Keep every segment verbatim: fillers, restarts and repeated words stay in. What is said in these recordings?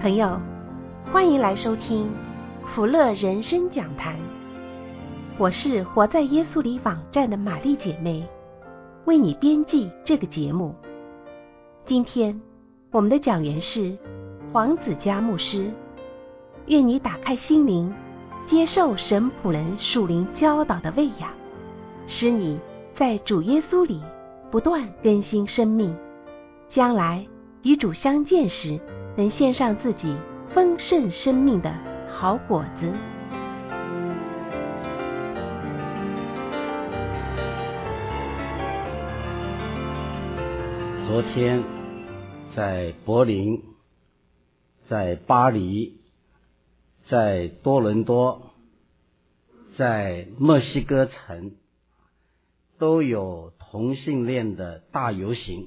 朋友，欢迎来收听福乐人生讲坛。我是活在耶稣里网站的玛丽姐妹，为你编辑这个节目。今天我们的讲员是黄子佳牧师，愿你打开心灵，接受神仆人属灵教导的喂养，使你在主耶稣里不断更新生命，将来与主相见时，能献上自己丰盛生命的好果子。 昨天在柏林，在巴黎，在多伦多，在墨西哥城，都有同性恋的大游行。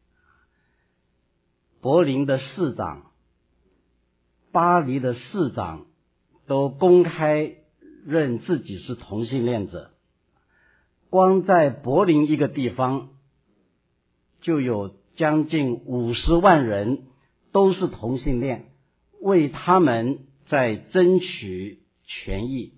柏林的市长、巴黎的市长都公开认自己是同性恋者。光在柏林一个地方就有将近五十万人都是同性恋，为他们在争取权益。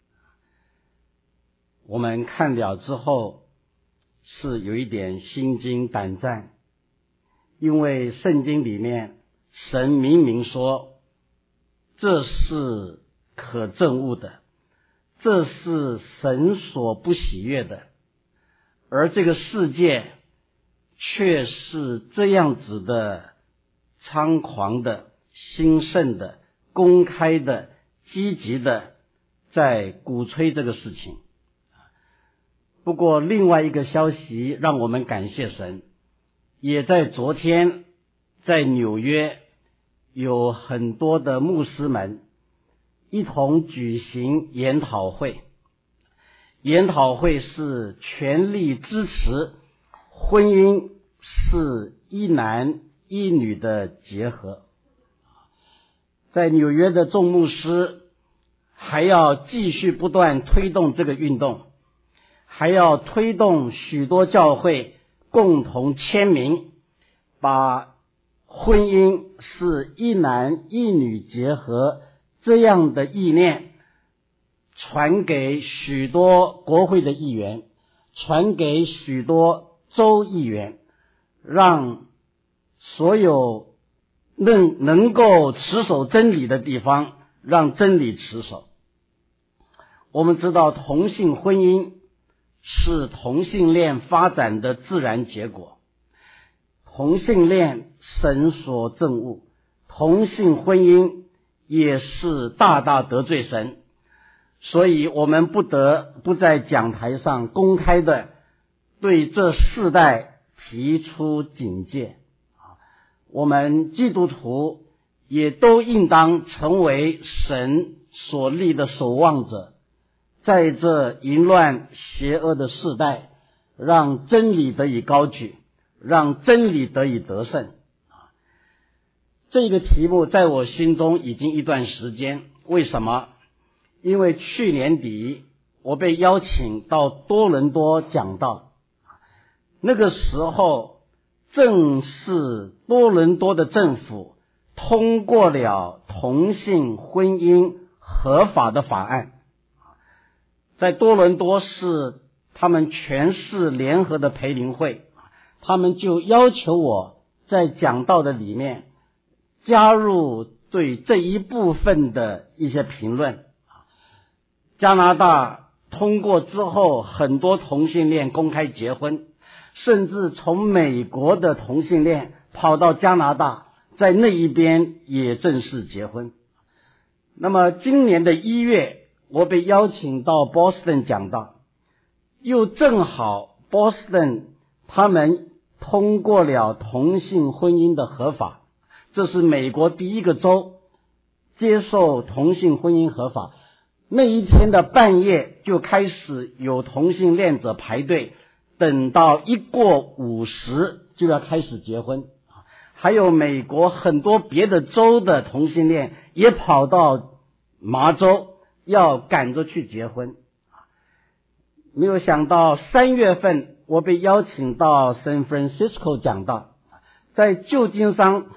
我们看了之后是有一点心惊胆战，因为圣经里面神明明说这是可憎恶的，这是神所不喜悦的，而这个世界却是这样子的猖狂的、兴盛的、公开的、积极的在鼓吹这个事情。不过另外一个消息让我们感谢神，也在昨天在纽约有很多的牧师们一同举行研讨会。研讨会是全力支持婚姻是一男一女的结合。在纽约的众牧师还要继续不断推动这个运动，还要推动许多教会共同签名，把婚姻是一男一女结合这样的意念传给许多国会的议员，传给许多州议员，让所有能能够持守真理的地方让真理持守。我们知道同性婚姻是同性恋发展的自然结果，同性恋神所憎恶，同性婚姻也是大大得罪神，所以我们不得不在讲台上公开的对这世代提出警戒。我们基督徒也都应当成为神所立的守望者，在这淫乱邪恶的世代，让真理得以高举，让真理得以得胜。这个题目在我心中已经一段时间。为什么？因为去年底我被邀请到多伦多讲道，那个时候正是多伦多的政府通过了同性婚姻合法的法案。在多伦多市他们全市联合的培灵会，他们就要求我在讲道的里面加入对这一部分的一些评论。加拿大通过之后，很多同性恋公开结婚，甚至从美国的同性恋跑到加拿大，在那一边也正式结婚。那么今年的一月，我被邀请到 Boston 讲道，又正好 Boston 他们通过了同性婚姻的合法，这是美国第一个州接受同性婚姻合法。那一天的半夜就开始有同性恋者排队，等到一过五十就要开始结婚。还有美国很多别的州的同性恋也跑到麻州要赶着去结婚。没有想到三月份我被邀请到 San Francisco 讲道，在旧金山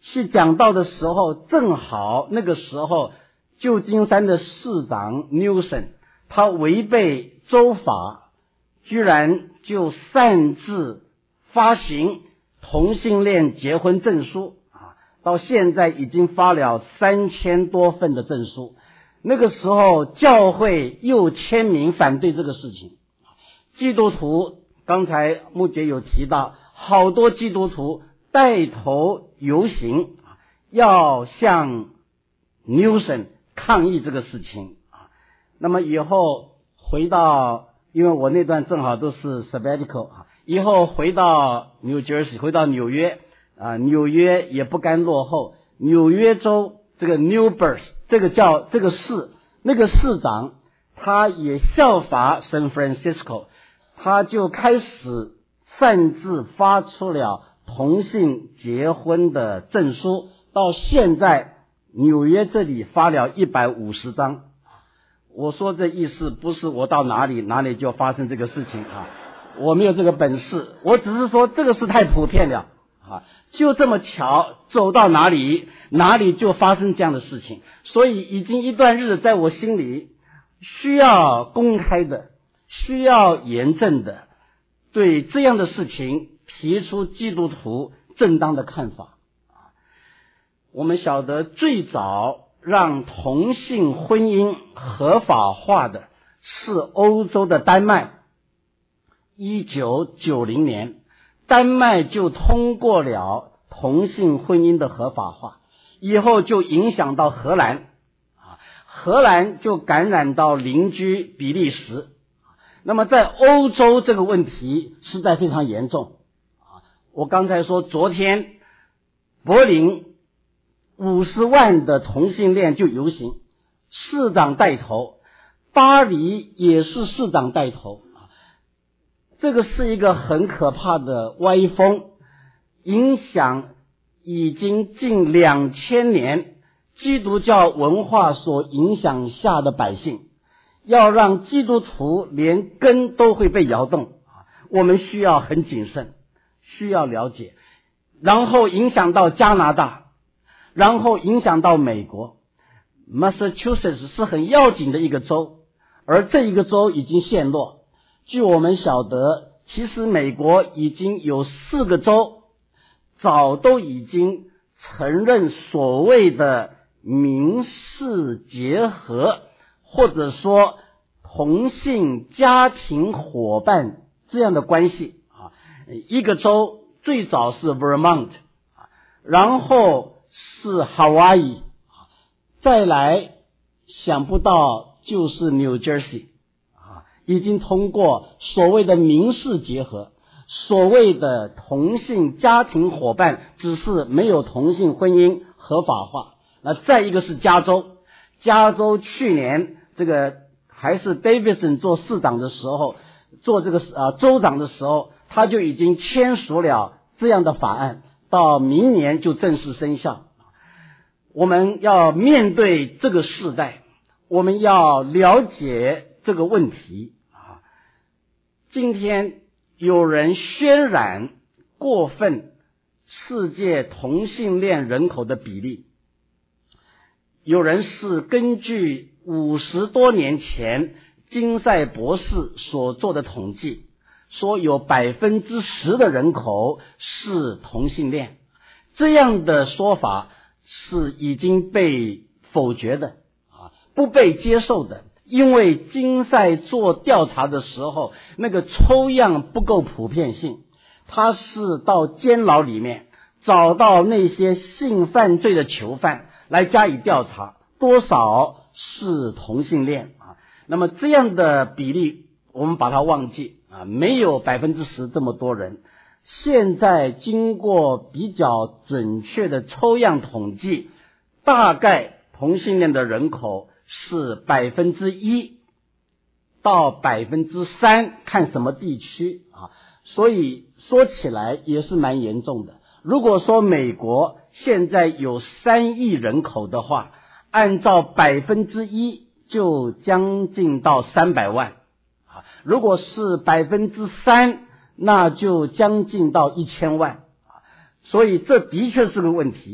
去讲道的时候，正好那个时候旧金山的市长 Newsom 他违背州法，居然就擅自发行同性恋结婚证书啊，到现在已经发了三千多份的证书。那个时候教会又签名反对这个事情，基督徒刚才牧姐有提到，好多基督徒带头游行，要向 Newsom 抗议这个事情。那么以后回到，因为我那段正好都是 sabbatical， 以后回到 New Jersey， 回到纽约啊，纽约也不甘落后，纽约州这个 Newburgh 这个叫这个市，那个市长他也效法 San Francisco， 他就开始擅自发出了同性结婚的证书，到现在纽约这里发了一百五十张。我说这意思不是我到哪里哪里就发生这个事情啊，我没有这个本事，我只是说这个事太普遍了啊，就这么巧走到哪里哪里就发生这样的事情，所以已经一段日子在我心里需要公开的，需要严正的对这样的事情提出基督徒正当的看法。我们晓得最早让同性婚姻合法化的是欧洲的丹麦，一九九零年丹麦就通过了同性婚姻的合法化，以后就影响到荷兰，荷兰就感染到邻居比利时。那么在欧洲这个问题实在非常严重。我刚才说昨天柏林五十万的同性恋就游行，市长带头，巴黎也是市长带头，这个是一个很可怕的歪风，影响已经近两千年基督教文化所影响下的百姓，要让基督徒连根都会被摇动，我们需要很谨慎，需要了解，然后影响到加拿大，然后影响到美国。 Massachusetts 是很要紧的一个州，而这一个州已经陷落。据我们晓得，其实美国已经有四个州早都已经承认所谓的民事结合，或者说同性家庭伙伴这样的关系。一个州最早是 Vermont， 然后是 Hawaii， 再来想不到就是 New Jersey， 已经通过所谓的民事结合，所谓的同性家庭伙伴，只是没有同性婚姻合法化。那再一个是加州，加州去年这个还是 Davidson 做市长的时候，做这个呃州长的时候，他就已经签署了这样的法案，到明年就正式生效。我们要面对这个世代，我们要了解这个问题啊。今天有人渲染过分世界同性恋人口的比例，有人是根据五十多年前金赛博士所做的统计，说有百分之十的人口是同性恋，这样的说法是已经被否决的啊，不被接受的。因为金赛做调查的时候，那个抽样不够普遍性，他是到监牢里面找到那些性犯罪的囚犯来加以调查，多少是同性恋啊？那么这样的比例我们把它忘记啊，没有百分之十这么多人。现在经过比较准确的抽样统计，大概同性恋的人口是百分之一到百分之三，看什么地区啊。所以说起来也是蛮严重的。如果说美国现在有三亿人口的话，按照百分之一就将近到三百万啊，如果是百分之三，那就将近到一千万啊。所以这的确是个问题。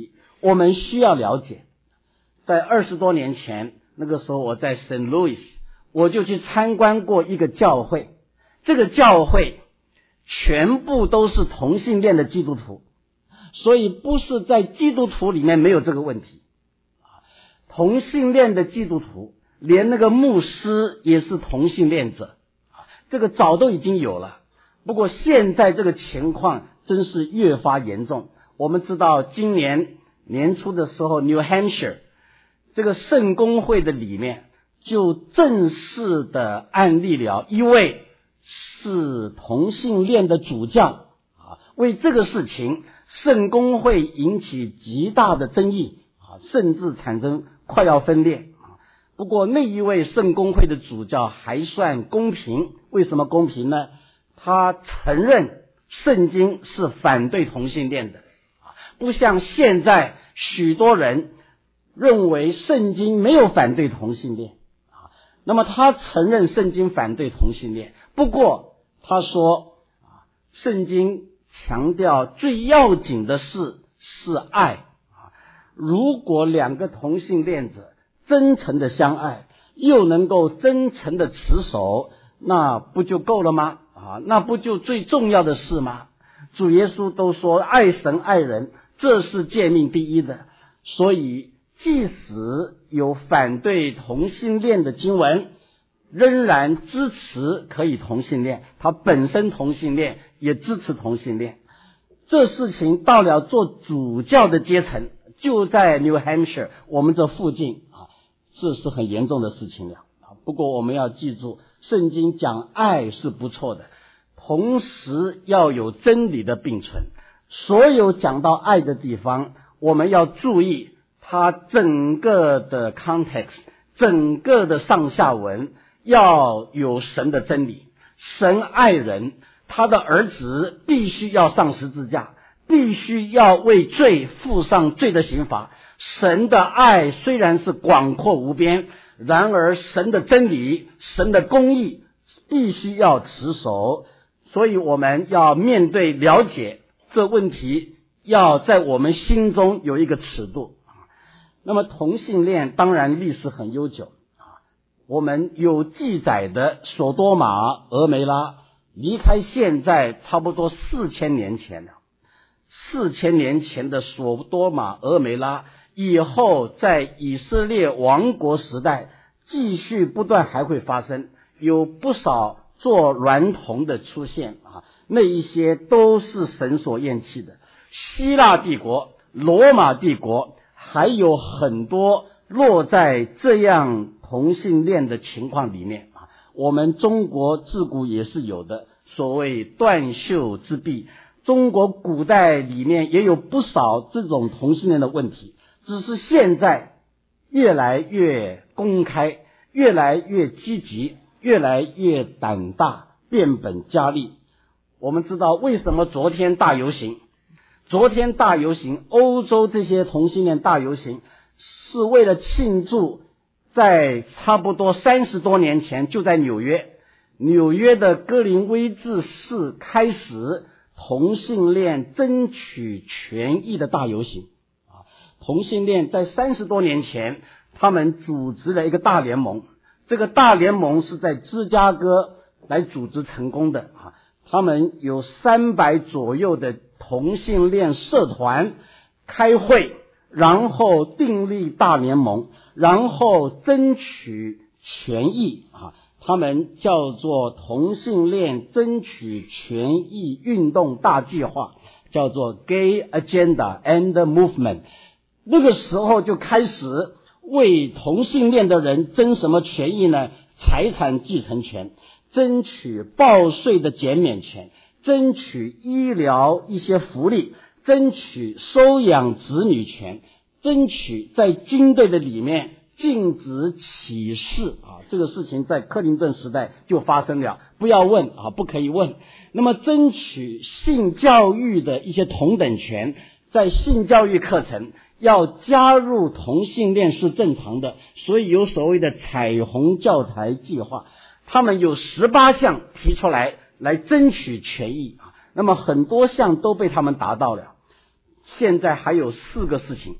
我们需要了解。在二十多年前，那个时候我在 Saint Louis， 我就去参观过一个教会，这个教会全部都是同性恋的基督徒，所以不是在基督徒里面没有这个问题，同性恋的基督徒，连那个牧师也是同性恋者，这个早都已经有了。不过现在这个情况真是越发严重。我们知道今年年初的时候 New Hampshire 这个圣公会的里面就正式的案例了一位是同性恋的主教，为这个事情圣公会引起极大的争议，甚至产生快要分裂。不过那一位圣公会的主教还算公平，为什么公平呢？他承认圣经是反对同性恋的，不像现在许多人认为圣经没有反对同性恋。那么他承认圣经反对同性恋，不过他说圣经强调最要紧的事是爱，如果两个同性恋者真诚的相爱，又能够真诚的持守，那不就够了吗？啊，那不就最重要的事吗？主耶稣都说爱神爱人，这是诫命第一的。所以即使有反对同性恋的经文，仍然支持可以同性恋，他本身同性恋也支持同性恋。这事情到了做主教的阶层，就在 New Hampshire 我们这附近啊，这是很严重的事情了。不过我们要记住，圣经讲爱是不错的，同时要有真理的并存。所有讲到爱的地方，我们要注意它整个的 context， 整个的上下文要有神的真理。神爱人，他的儿子必须要上十字架，必须要为罪付上罪的刑罚。神的爱虽然是广阔无边，然而神的真理，神的公义必须要持守。所以我们要面对了解这问题，要在我们心中有一个尺度。那么同性恋当然历史很悠久，我们有记载的索多玛、俄梅拉离开现在差不多四千年前了。四千年前的索多玛、俄梅拉以后在以色列王国时代继续不断还会发生，有不少做娈童的出现啊，那一些都是神所厌弃的。希腊帝国、罗马帝国还有很多落在这样同性恋的情况里面啊，我们中国自古也是有的，所谓断袖之弊。中国古代里面也有不少这种同性恋的问题，只是现在越来越公开，越来越积极，越来越胆大，变本加厉。我们知道为什么昨天大游行，昨天大游行，欧洲这些同性恋大游行是为了庆祝在差不多三十多年前，就在纽约，纽约的格林威治市开始同性恋争取权益的大游行。同性恋在三十多年前，他们组织了一个大联盟，这个大联盟是在芝加哥来组织成功的啊。他们有三百左右的同性恋社团开会，然后订立大联盟，然后争取权益啊。他们叫做同性恋争取权益运动大计划，叫做 Gay Agenda and Movement。那个时候就开始为同性恋的人争什么权益呢？财产继承权，争取报税的减免权，争取医疗一些福利，争取收养子女权，争取在军队的里面禁止歧视啊，这个事情在克林顿时代就发生了，不要问啊，不可以问。那么争取性教育的一些同等权，在性教育课程要加入同性恋是正常的，所以有所谓的彩虹教材计划，他们有十八项提出来来争取权益啊，那么很多项都被他们达到了。现在还有四个事情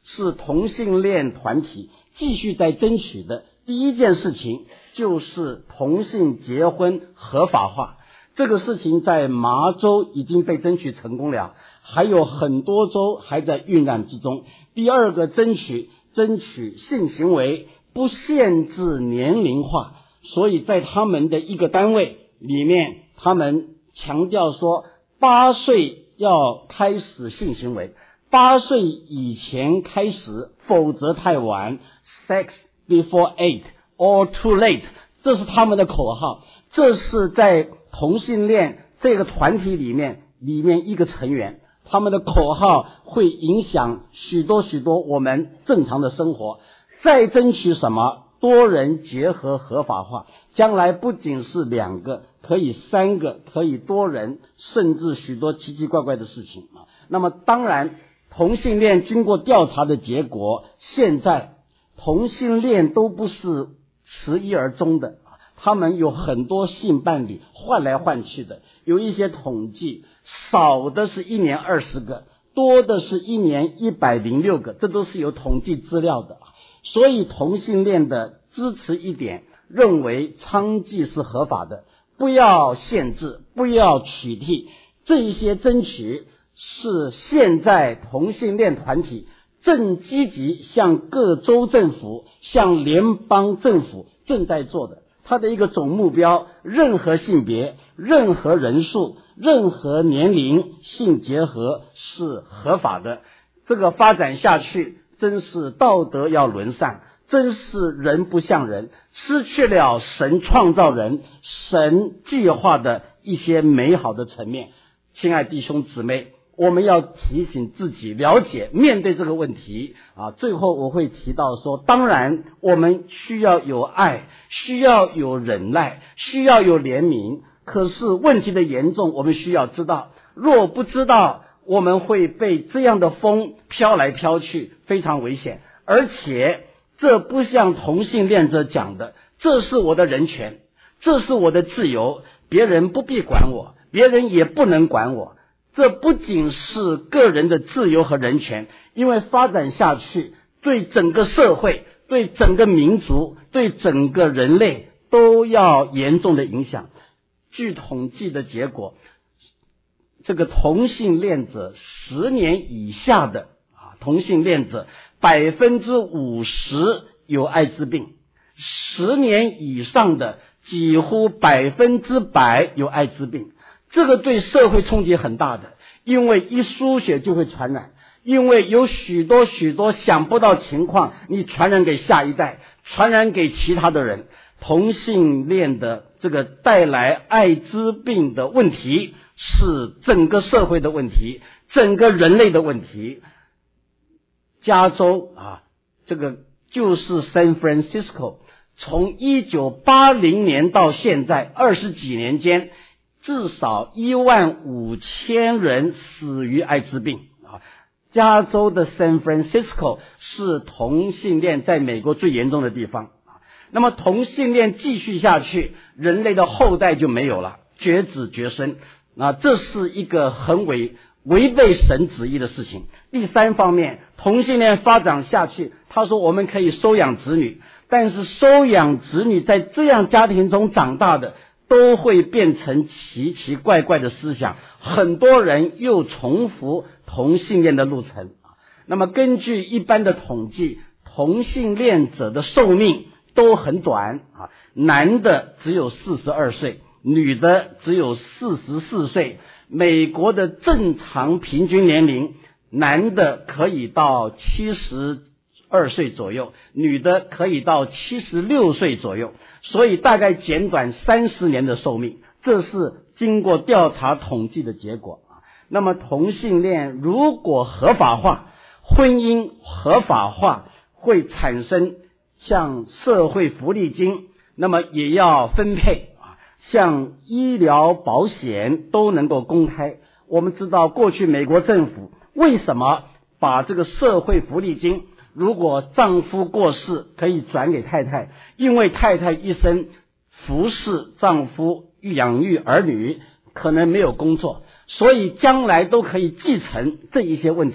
是同性恋团体继续在争取的第一件事情，就是同性结婚合法化。这个事情在麻州已经被争取成功了，还有很多州还在酝酿之中。第二个争取争取性行为不限制年龄化，所以在他们的一个单位里面，他们强调说八岁要开始性行为，八岁以前开始，否则太晚。 Sex before eight or too late， 这是他们的口号。这是在同性恋这个团体里面里面一个成员，他们的口号会影响许多许多我们正常的生活。再争取什么？多人结合合法化，将来不仅是两个，可以三个，可以多人，甚至许多奇奇怪怪的事情啊。那么当然同性恋经过调查的结果，现在同性恋都不是持一而终的，他们有很多性伴侣换来换去的，有一些统计少的是一年二十个，多的是一年一百零六个，这都是有统计资料的。所以同性恋的支持一点，认为娼妓是合法的，不要限制，不要取缔。这一些争取是现在同性恋团体正积极向各州政府、向联邦政府正在做的。它的一个总目标，任何性别、任何人数、任何年龄性结合是合法的。这个发展下去，真是道德要沦丧，真是人不像人，失去了神创造人、神计划的一些美好的层面。亲爱弟兄姊妹，我们要提醒自己，了解面对这个问题啊。最后我会提到说，当然我们需要有爱，需要有忍耐，需要有怜悯，可是问题的严重我们需要知道，若不知道，我们会被这样的风飘来飘去，非常危险。而且这不像同性恋者讲的，这是我的人权，这是我的自由，别人不必管我，别人也不能管我。这不仅是个人的自由和人权，因为发展下去，对整个社会、对整个民族、对整个人类都要严重的影响。据统计的结果，这个同性恋者十年以下的啊，同性恋者百分之五十有艾滋病，十年以上的几乎百分之百有艾滋病。这个对社会冲击很大的，因为一输血就会传染，因为有许多许多想不到情况，你传染给下一代，传染给其他的人。同性恋的这个带来艾滋病的问题是整个社会的问题，整个人类的问题。加州啊，这个就是 San Francisco， 从一九八零年到现在二十几年间，至少一万五千人死于艾滋病啊！加州的 San Francisco 是同性恋在美国最严重的地方啊。那么同性恋继续下去，人类的后代就没有了，绝子绝孙啊！这是一个很违违背神旨意的事情。第三方面，同性恋发展下去，他说我们可以收养子女，但是收养子女在这样家庭中长大的，都会变成奇奇怪怪的思想，很多人又重复同性恋的路程。那么根据一般的统计，同性恋者的寿命都很短啊，男的只有四十二岁，女的只有四十四岁。美国的正常平均年龄，男的可以到七十二岁左右，女的可以到七十六岁左右，所以大概减短三十年的寿命，这是经过调查统计的结果。那么同性恋如果合法化，婚姻合法化，会产生像社会福利金，那么也要分配，像医疗保险都能够公开。我们知道过去美国政府为什么把这个社会福利金，如果丈夫过世可以转给太太，因为太太一生服侍丈夫养育儿女，可能没有工作，所以将来都可以继承这一些问题。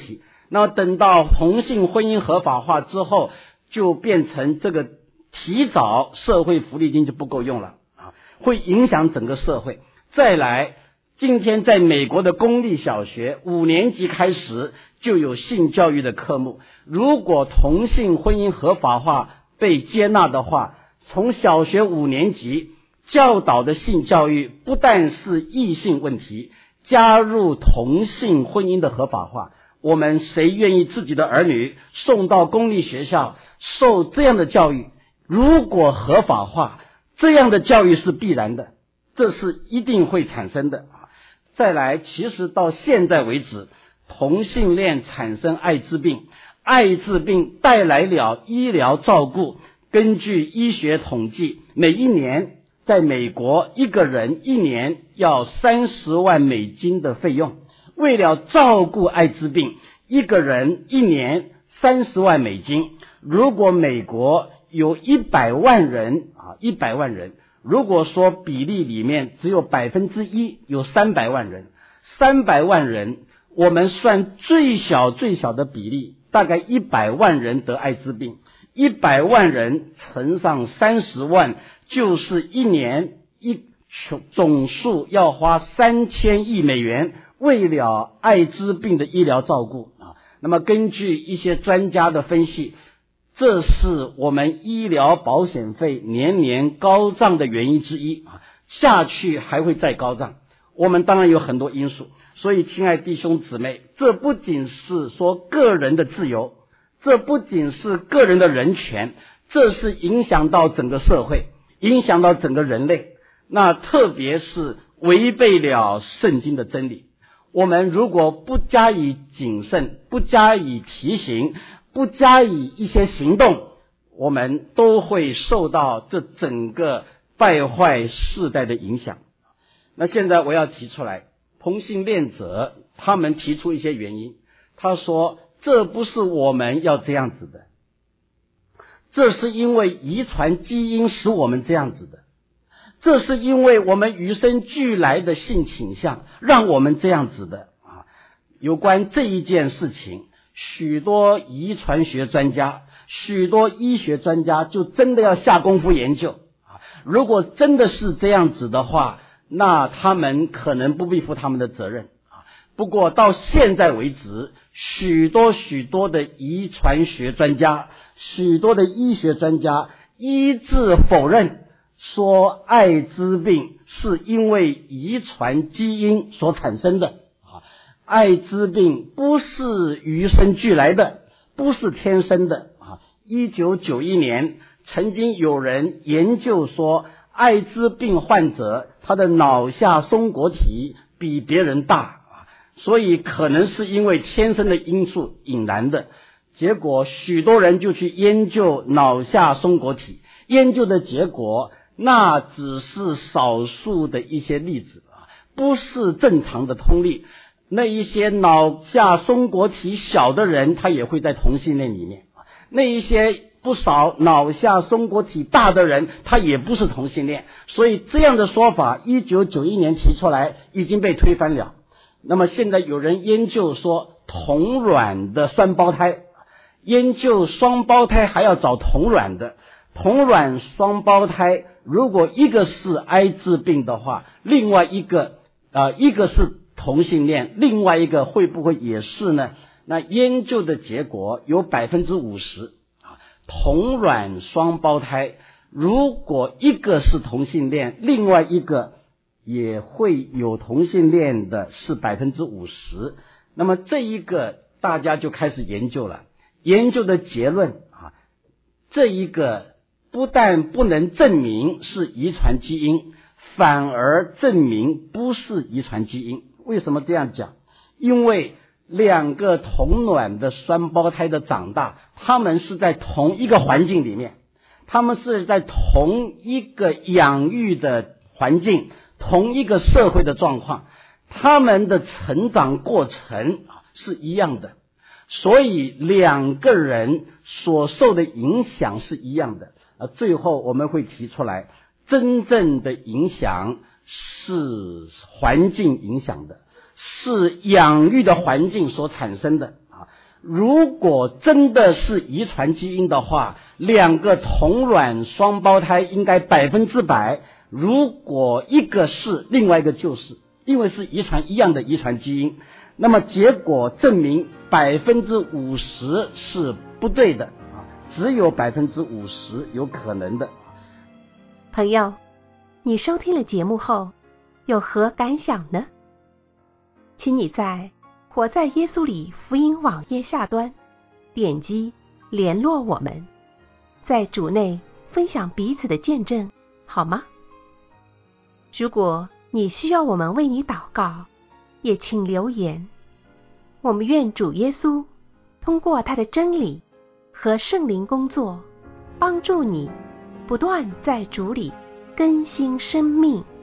那等到同性婚姻合法化之后，就变成这个提早社会福利金就不够用了啊，会影响整个社会。再来，今天在美国的公立小学五年级开始就有性教育的科目，如果同性婚姻合法化被接纳的话，从小学五年级教导的性教育不但是异性问题，加入同性婚姻的合法化，我们谁愿意自己的儿女送到公立学校受这样的教育？如果合法化，这样的教育是必然的，这是一定会产生的。再来，其实到现在为止，同性恋产生艾滋病，艾滋病带来了医疗照顾，根据医学统计，每一年在美国一个人一年要三十万美金的费用，为了照顾艾滋病，一个人一年三十万美金。如果美国有一百万人啊，一百万人，如果说比例里面只有百分之一，有三百万人，三百万人，我们算最小最小的比例，大概一百万人得艾滋病，一百万人乘上三十万，就是一年一总数要花三千亿美元，为了艾滋病的医疗照顾啊。那么根据一些专家的分析，这是我们医疗保险费年年高涨的原因之一啊，下去还会再高涨。我们当然有很多因素，所以亲爱弟兄姊妹，这不仅是说个人的自由，这不仅是个人的人权，这是影响到整个社会，影响到整个人类，那特别是违背了圣经的真理。我们如果不加以谨慎，不加以提醒，不加以一些行动，我们都会受到这整个败坏世代的影响。那现在我要提出来，同性恋者他们提出一些原因，他说这不是我们要这样子的，这是因为遗传基因使我们这样子的，这是因为我们与生俱来的性倾向让我们这样子的啊。有关这一件事情，许多遗传学专家，许多医学专家就真的要下功夫研究啊。如果真的是这样子的话，那他们可能不必负他们的责任啊。不过到现在为止，许多许多的遗传学专家，许多的医学专家一致否认说艾滋病是因为遗传基因所产生的啊，艾滋病不是与生俱来的，不是天生的啊。一九九一年曾经有人研究说，艾滋病患者他的脑下松果体比别人大啊，所以可能是因为天生的因素引燃的。结果许多人就去研究脑下松果体，研究的结果那只是少数的一些例子啊，不是正常的通例。那一些脑下松果体小的人，他也会在同性恋里面；那一些不少脑下松果体大的人，他也不是同性恋。所以这样的说法，一九九一年提出来，已经被推翻了。那么现在有人研究说同卵的双胞胎，研究双胞胎还要找同卵的。同卵双胞胎如果一个是艾滋病的话，另外一个呃，一个是同性恋，另外一个会不会也是呢？那研究的结果有 百分之五十 啊，同卵双胞胎如果一个是同性恋，另外一个也会有同性恋的是 百分之五十。 那么这一个大家就开始研究了，研究的结论啊，这一个不但不能证明是遗传基因，反而证明不是遗传基因。为什么这样讲？因为两个同卵的双胞胎的长大，他们是在同一个环境里面，他们是在同一个养育的环境，同一个社会的状况，他们的成长过程是一样的，所以两个人所受的影响是一样的。呃，最后我们会提出来，真正的影响是环境影响的，是养育的环境所产生的啊。 如果真的是遗传基因的话，两个同卵双胞胎应该百分之百，如果一个是，另外一个就是，因为是遗传一样的遗传基因。那么结果证明百分之五十是不对的啊，只有百分之五十有可能的。 朋友，你收听了节目后有何感想呢？请你在活在耶稣里福音网页下端点击联络我们，在主内分享彼此的见证，好吗？如果你需要我们为你祷告，也请留言。我们愿主耶稣通过他的真理和圣灵工作，帮助你不断在主里更新生命。